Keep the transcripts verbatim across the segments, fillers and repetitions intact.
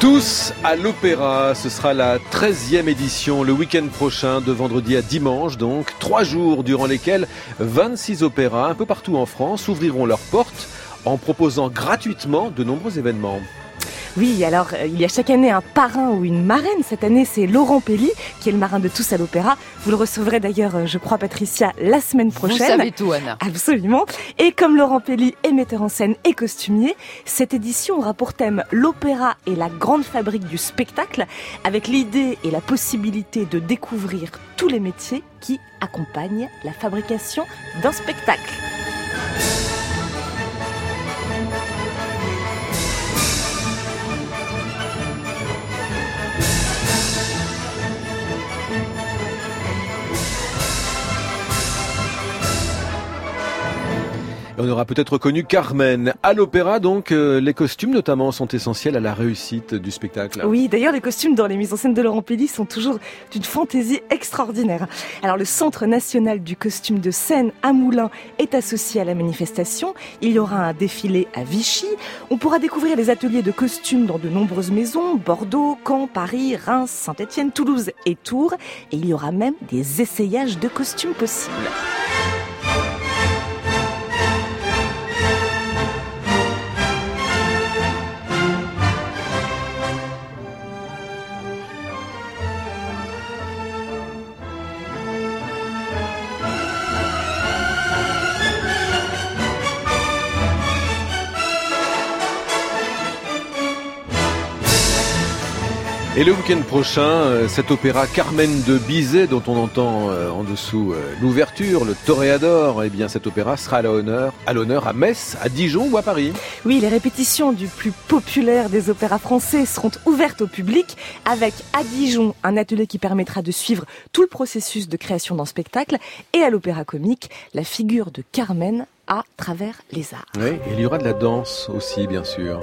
Tous à l'opéra, ce sera la treizième édition le week-end prochain, de vendredi à dimanche donc. Trois jours durant lesquels vingt-six opéras un peu partout en France ouvriront leurs portes en proposant gratuitement de nombreux événements. Oui, alors euh, il y a chaque année un parrain ou une marraine. Cette année, c'est Laurent Pelli, qui est le marin de Tous à l'Opéra. Vous le recevrez d'ailleurs, euh, je crois, Patricia, la semaine prochaine. Vous savez tout, Anna. Absolument. Et comme Laurent Pelli est metteur en scène et costumier, cette édition aura pour thème l'opéra et la grande fabrique du spectacle, avec l'idée et la possibilité de découvrir tous les métiers qui accompagnent la fabrication d'un spectacle. On aura peut-être reconnu Carmen. À l'opéra, donc, euh, les costumes notamment sont essentiels à la réussite du spectacle. Oui, d'ailleurs, les costumes dans les mises en scène de Laurent Pelli sont toujours d'une fantaisie extraordinaire. Alors, le Centre national du costume de scène à Moulins est associé à la manifestation. Il y aura un défilé à Vichy. On pourra découvrir les ateliers de costumes dans de nombreuses maisons, Bordeaux, Caen, Paris, Reims, Saint-Étienne, Toulouse et Tours. Et il y aura même des essayages de costumes possibles. Et le week-end prochain, euh, cet opéra Carmen de Bizet, dont on entend euh, en dessous euh, l'ouverture, le Toréador, eh bien cet opéra sera à l'honneur, à l'honneur à Metz, à Dijon ou à Paris. Oui, les répétitions du plus populaire des opéras français seront ouvertes au public, avec à Dijon un atelier qui permettra de suivre tout le processus de création d'un spectacle, et à l'Opéra Comique, la figure de Carmen à travers les arts. Oui, et il y aura de la danse aussi, bien sûr.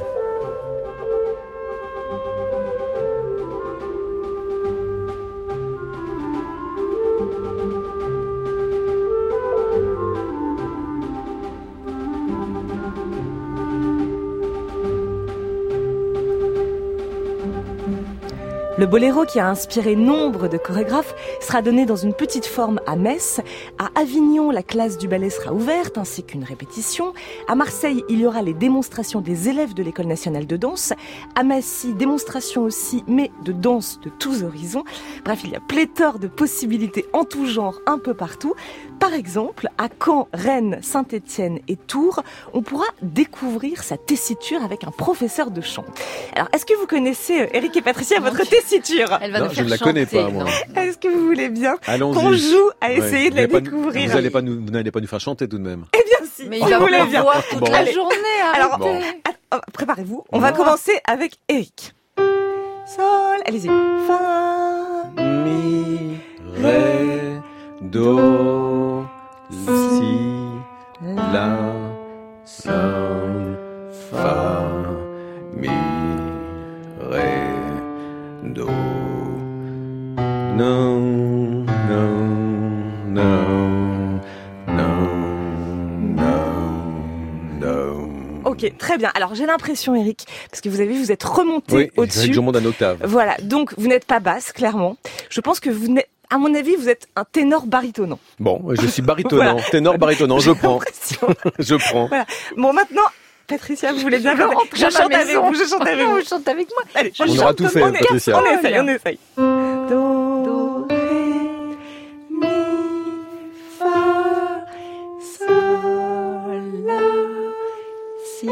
Le boléro, qui a inspiré nombre de chorégraphes, sera donné dans une petite forme à Metz. À Avignon, la classe du ballet sera ouverte, ainsi qu'une répétition. À Marseille, il y aura les démonstrations des élèves de l'École nationale de danse. À Massy, démonstrations aussi, mais de danse de tous horizons. Bref, il y a pléthore de possibilités en tout genre, un peu partout. Par exemple, à Caen, Rennes, Saint-Étienne et Tours, on pourra découvrir sa tessiture avec un professeur de chant. Alors, est-ce que vous connaissez, Eric et Patricia, votre tessiture ? Elle va non, nous je faire ne la chanter, connais pas, moi. non. Est-ce que vous voulez bien Allons-y. qu'on joue à essayer Ouais. de la Vous découvrir? Vous n'allez pas nous, vous n'allez pas nous faire chanter tout de même. Eh bien si, Mais on il va voulait vous bien. voir toute Bon. la Allez. journée. Alors, arrêtez. att- préparez-vous, on va commencer avec Eric. Sol, allez-y. Fa, Mi, ré, do, si, la, sol, fa, mi, ré, do. Non, non, non, non, non, non. Ok, très bien. Alors j'ai l'impression, Eric, parce que vous avez vu, vous êtes remonté Oui, au-dessus. je monte un octave. Voilà, donc vous n'êtes pas basse, clairement. Je pense que vous n'êtes, à mon avis, vous êtes un ténor baritonnant. Bon, je suis baritonnant, Voilà. ténor baritonnant, je J'ai prends, l'impression. je prends. Voilà. Bon, maintenant, Patricia, vous voulez bien Je veux faire- rentrer Je à ma chante avec maison. vous, je chante avec vous. Vous chantez avec moi. Allez, je On chante. aura tout fait, on est- Patricia. On essaye, on essaye. Do, ré, mi, fa, sol, la, si,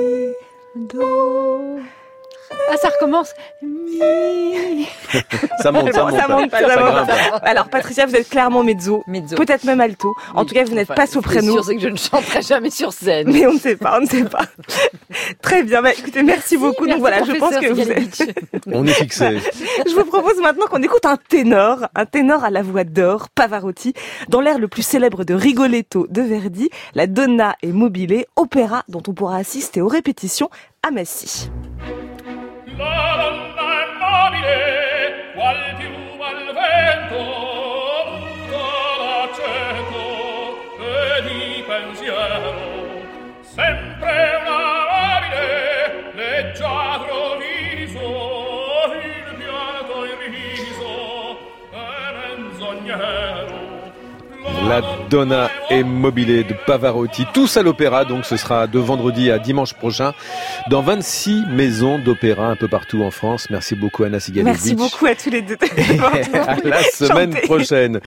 do. Ah, ça recommence. Mi. Ça monte, ça Bon, monte. ça monte pas, ça ça monte grimpe. pas. Alors, Patricia, vous êtes clairement mezzo. Mezzo. Peut-être même alto. En Oui. tout cas, vous n'êtes Enfin, pas ce qui est soprano. sûr, c'est que je ne chanterai jamais sur scène. Mais on ne sait pas, on ne sait pas. Très bien, bah écoutez, merci beaucoup. Merci, Donc voilà, je pense professeur que vous Sigalovitch. êtes... On est fixé. Je vous propose maintenant qu'on écoute un ténor, un ténor à la voix d'or, Pavarotti, dans l'air le plus célèbre de Rigoletto de Verdi, la Donna e Mobile, opéra dont on pourra assister aux répétitions à Massy. La donna è mobile, qual piuma al vento, tutta d'accento e di pensiero. Sempre una mobile, leggiadro viso, La Donna e Mobile de Pavarotti, tous à l'opéra, donc ce sera de vendredi à dimanche prochain dans vingt-six maisons d'opéra un peu partout en France. Merci beaucoup Anna Ciganovic. Merci beaucoup à tous les deux. À la semaine prochaine.